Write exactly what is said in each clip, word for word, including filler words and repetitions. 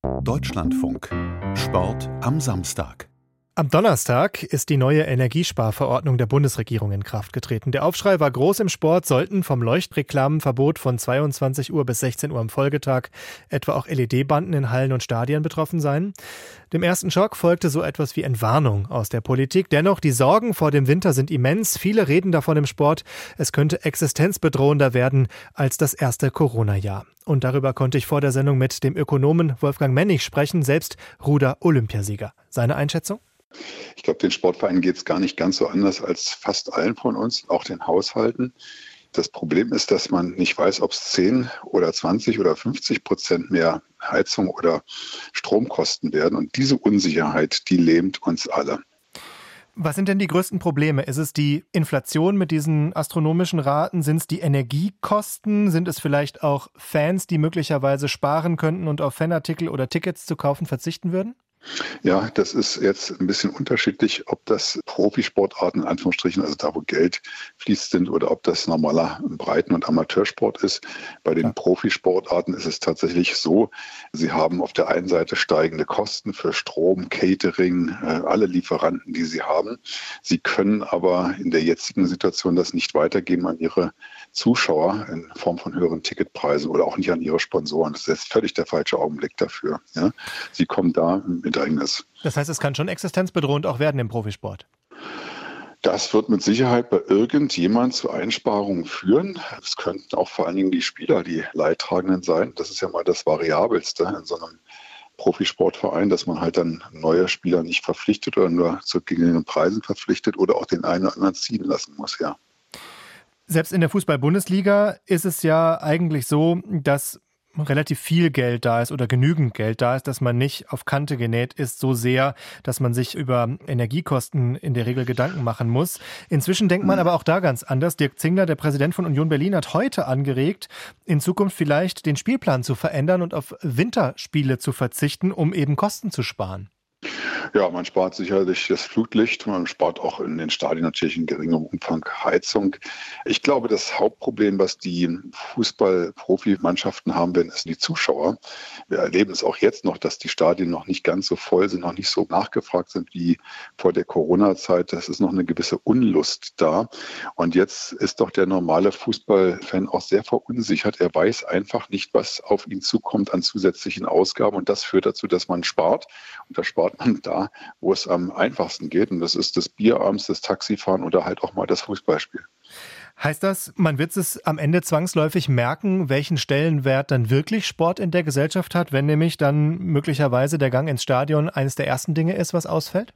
Deutschlandfunk. Sport am Samstag. Am Donnerstag ist die neue Energiesparverordnung der Bundesregierung in Kraft getreten. Der Aufschrei war groß im Sport, sollten vom Leuchtreklamenverbot von zweiundzwanzig Uhr bis sechzehn Uhr am Folgetag etwa auch L E D-Banden in Hallen und Stadien betroffen sein. Dem ersten Schock folgte so etwas wie Entwarnung aus der Politik. Dennoch, die Sorgen vor dem Winter sind immens. Viele reden davon im Sport, es könnte existenzbedrohender werden als das erste Corona-Jahr. Und darüber konnte ich vor der Sendung mit dem Ökonomen Wolfgang Mennig sprechen, selbst Ruder-Olympiasieger. Seine Einschätzung? Ich glaube, den Sportvereinen geht es gar nicht ganz so anders als fast allen von uns, auch den Haushalten. Das Problem ist, dass man nicht weiß, ob es zehn oder zwanzig oder fünfzig Prozent mehr Heizung oder Strom kosten werden. Und diese Unsicherheit, die lähmt uns alle. Was sind denn die größten Probleme? Ist es die Inflation mit diesen astronomischen Raten? Sind es die Energiekosten? Sind es vielleicht auch Fans, die möglicherweise sparen könnten und auf Fanartikel oder Tickets zu kaufen verzichten würden? Ja, das ist jetzt ein bisschen unterschiedlich, ob das Profisportarten, in Anführungsstrichen, also da, wo Geld fließt, sind, oder ob das normaler Breiten- und Amateursport ist. Bei den ja. Profisportarten ist es tatsächlich so, sie haben auf der einen Seite steigende Kosten für Strom, Catering, alle Lieferanten, die sie haben. Sie können aber in der jetzigen Situation das nicht weitergeben an ihre Zuschauer in Form von höheren Ticketpreisen oder auch nicht an ihre Sponsoren. Das ist jetzt völlig der falsche Augenblick dafür. Ja. Sie kommen da im Bedrängnis. Das heißt, es kann schon existenzbedrohend auch werden im Profisport? Das wird mit Sicherheit bei irgendjemand zu Einsparungen führen. Es könnten auch vor allen Dingen die Spieler die Leidtragenden sein. Das ist ja mal das Variabelste in so einem Profisportverein, dass man halt dann neue Spieler nicht verpflichtet oder nur zu geringeren Preisen verpflichtet oder auch den einen oder anderen ziehen lassen muss, ja. Selbst in der Fußball-Bundesliga ist es ja eigentlich so, dass relativ viel Geld da ist oder genügend Geld da ist, dass man nicht auf Kante genäht ist, so sehr, dass man sich über Energiekosten in der Regel Gedanken machen muss. Inzwischen denkt man aber auch da ganz anders. Dirk Zingler, der Präsident von Union Berlin, hat heute angeregt, in Zukunft vielleicht den Spielplan zu verändern und auf Winterspiele zu verzichten, um eben Kosten zu sparen. Ja, man spart sicherlich das Flutlicht, man spart auch in den Stadien natürlich in geringem Umfang Heizung. Ich glaube, das Hauptproblem, was die Fußball-Profimannschaften haben werden, ist die Zuschauer. Wir erleben es auch jetzt noch, dass die Stadien noch nicht ganz so voll sind, noch nicht so nachgefragt sind wie vor der Corona-Zeit. Das ist noch eine gewisse Unlust da. Und jetzt ist doch der normale Fußballfan auch sehr verunsichert. Er weiß einfach nicht, was auf ihn zukommt an zusätzlichen Ausgaben. Und das führt dazu, dass man spart. Und da spart man da, wo es am einfachsten geht. Und das ist das Bier abends, das Taxifahren oder halt auch mal das Fußballspiel. Heißt das, man wird es am Ende zwangsläufig merken, welchen Stellenwert dann wirklich Sport in der Gesellschaft hat, wenn nämlich dann möglicherweise der Gang ins Stadion eines der ersten Dinge ist, was ausfällt?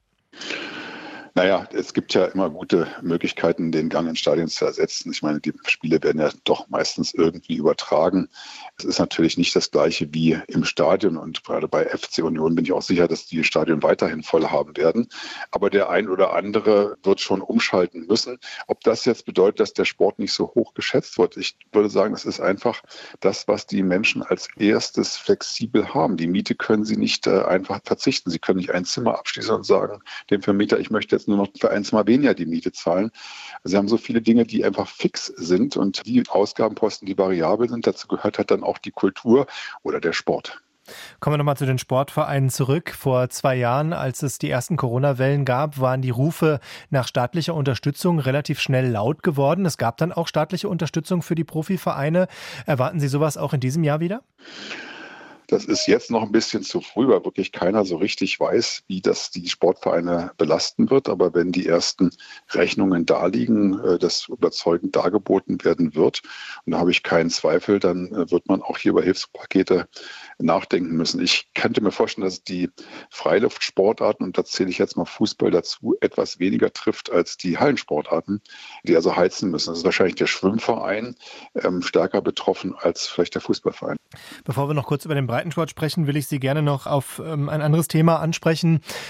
Naja, es gibt ja immer gute Möglichkeiten, den Gang ins Stadion zu ersetzen. Ich meine, die Spiele werden ja doch meistens irgendwie übertragen. Es ist natürlich nicht das Gleiche wie im Stadion. Und gerade bei F C Union bin ich auch sicher, dass die Stadien weiterhin voll haben werden. Aber der ein oder andere wird schon umschalten müssen. Ob das jetzt bedeutet, dass der Sport nicht so hoch geschätzt wird, ich würde sagen, es ist einfach das, was die Menschen als erstes flexibel haben. Die Miete können sie nicht äh, einfach verzichten. Sie können nicht ein Zimmer abschließen und sagen dem Vermieter, ich möchte jetzt nur noch für eins mal weniger die Miete zahlen. Sie haben so viele Dinge, die einfach fix sind und die Ausgabenposten, die variabel sind. Dazu gehört halt dann auch die Kultur oder der Sport. Kommen wir nochmal zu den Sportvereinen zurück. Vor zwei Jahren, als es die ersten Corona-Wellen gab, waren die Rufe nach staatlicher Unterstützung relativ schnell laut geworden. Es gab dann auch staatliche Unterstützung für die Profivereine. Erwarten Sie sowas auch in diesem Jahr wieder? Das ist jetzt noch ein bisschen zu früh, weil wirklich keiner so richtig weiß, wie das die Sportvereine belasten wird. Aber wenn die ersten Rechnungen da liegen, das überzeugend dargeboten werden wird, und da habe ich keinen Zweifel, dann wird man auch hier über Hilfspakete nachdenken müssen. Ich könnte mir vorstellen, dass die Freiluftsportarten, und da zähle ich jetzt mal Fußball dazu, etwas weniger trifft als die Hallensportarten, die also heizen müssen. Das ist wahrscheinlich der Schwimmverein ähm, stärker betroffen als vielleicht der Fußballverein. Bevor wir noch kurz über den Breitensport sprechen, will ich Sie gerne noch auf ähm, ein anderes Thema ansprechen.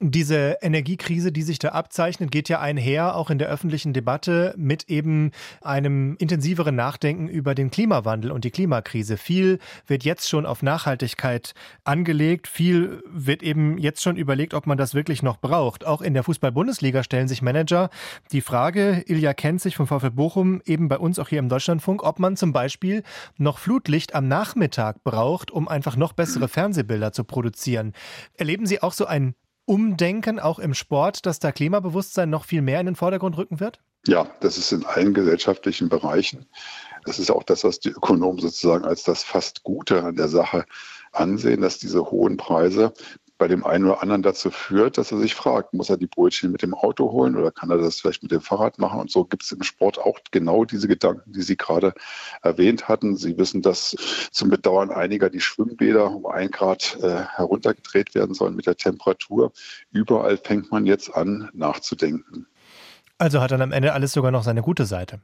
Diese Energiekrise, die sich da abzeichnet, geht ja einher, auch in der öffentlichen Debatte, mit eben einem intensiveren Nachdenken über den Klimawandel und die Klimakrise. Viel wird jetzt schon auf Nachhaltigkeit angelegt, viel wird eben jetzt schon überlegt, ob man das wirklich noch braucht. Auch in der Fußball-Bundesliga stellen sich Manager die Frage, Ilja Kenzig vom VfL Bochum, eben bei uns auch hier im Deutschlandfunk, ob man zum Beispiel noch Flutlicht am Nachmittag braucht, um einfach noch bessere Fernsehbilder zu produzieren. Erleben Sie auch so ein Umdenken, auch im Sport, dass da Klimabewusstsein noch viel mehr in den Vordergrund rücken wird? Ja, das ist in allen gesellschaftlichen Bereichen. Das ist auch das, was die Ökonomen sozusagen als das fast Gute an der Sache ansehen, dass diese hohen Preise bei dem einen oder anderen dazu führt, dass er sich fragt, muss er die Brötchen mit dem Auto holen oder kann er das vielleicht mit dem Fahrrad machen? Und so gibt es im Sport auch genau diese Gedanken, die Sie gerade erwähnt hatten. Sie wissen, dass zum Bedauern einiger die Schwimmbäder um ein Grad äh, heruntergedreht werden sollen mit der Temperatur. Überall fängt man jetzt an, nachzudenken. Also hat dann am Ende alles sogar noch seine gute Seite.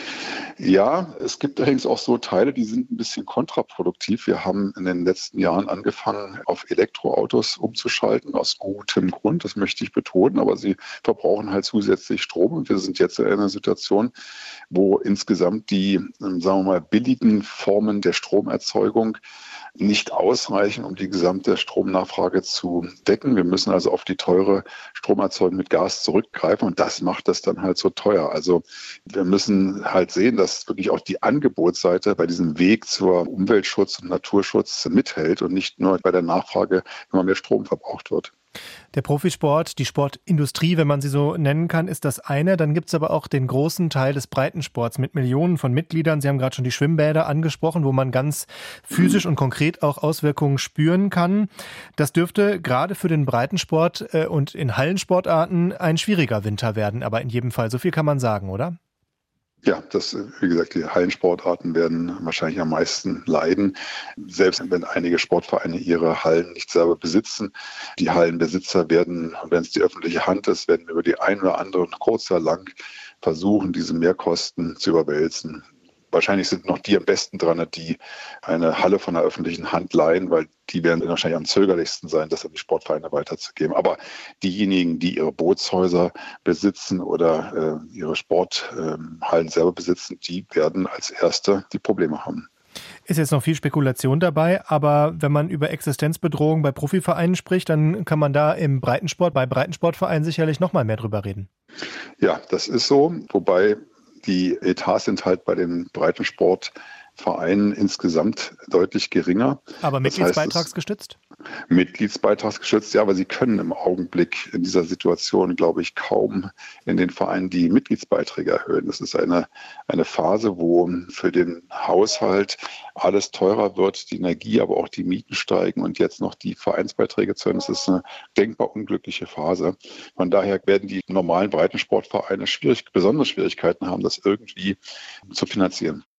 Ja, es gibt allerdings auch so Teile, die sind ein bisschen kontraproduktiv. Wir haben in den letzten Jahren angefangen, auf Elektroautos umzuschalten, aus gutem Grund, das möchte ich betonen, aber sie verbrauchen halt zusätzlich Strom und wir sind jetzt in einer Situation, wo insgesamt die, sagen wir mal, billigen Formen der Stromerzeugung nicht ausreichen, um die gesamte Stromnachfrage zu decken. Wir müssen also auf die teure Stromerzeugung mit Gas zurückgreifen und das macht das dann halt so teuer. Also wir müssen halt sehen, dass wirklich auch die Angebotsseite bei diesem Weg zur Umweltschutz und Naturschutz mithält und nicht nur bei der Nachfrage immer mehr Strom verbraucht wird. Der Profisport, die Sportindustrie, wenn man sie so nennen kann, ist das eine. Dann gibt es aber auch den großen Teil des Breitensports mit Millionen von Mitgliedern. Sie haben gerade schon die Schwimmbäder angesprochen, wo man ganz physisch und konkret auch Auswirkungen spüren kann. Das dürfte gerade für den Breitensport äh, und in Hallensportarten ein schwieriger Winter werden. Aber in jedem Fall, so viel kann man sagen, oder? Ja, das, wie gesagt, die Hallensportarten werden wahrscheinlich am meisten leiden. Selbst wenn einige Sportvereine ihre Hallen nicht selber besitzen. Die Hallenbesitzer werden, wenn es die öffentliche Hand ist, werden über die ein oder andere kurz oder lang versuchen, diese Mehrkosten zu überwälzen. Wahrscheinlich sind noch die am besten dran, die eine Halle von der öffentlichen Hand leihen, weil die werden wahrscheinlich am zögerlichsten sein, das an die Sportvereine weiterzugeben. Aber diejenigen, die ihre Bootshäuser besitzen oder äh, ihre Sporthallen äh, selber besitzen, die werden als Erste die Probleme haben. Ist jetzt noch viel Spekulation dabei, aber wenn man über Existenzbedrohung bei Profivereinen spricht, dann kann man da im Breitensport, bei Breitensportvereinen sicherlich noch mal mehr drüber reden. Ja, das ist so, wobei die Etats sind halt bei den Breitensportvereinen insgesamt deutlich geringer. Aber mitgliedsbeitragsgestützt? Mitgliedsbeitragsgestützt, ja, aber sie können im Augenblick in dieser Situation, glaube ich, kaum in den Vereinen die Mitgliedsbeiträge erhöhen. Das ist eine, eine Phase, wo für den Haushalt alles teurer wird, die Energie, aber auch die Mieten steigen und jetzt noch die Vereinsbeiträge zu erhöhen. Das ist eine denkbar unglückliche Phase. Von daher werden die normalen Breitensportvereine schwierig, besondere Schwierigkeiten haben, das irgendwie zu finanzieren.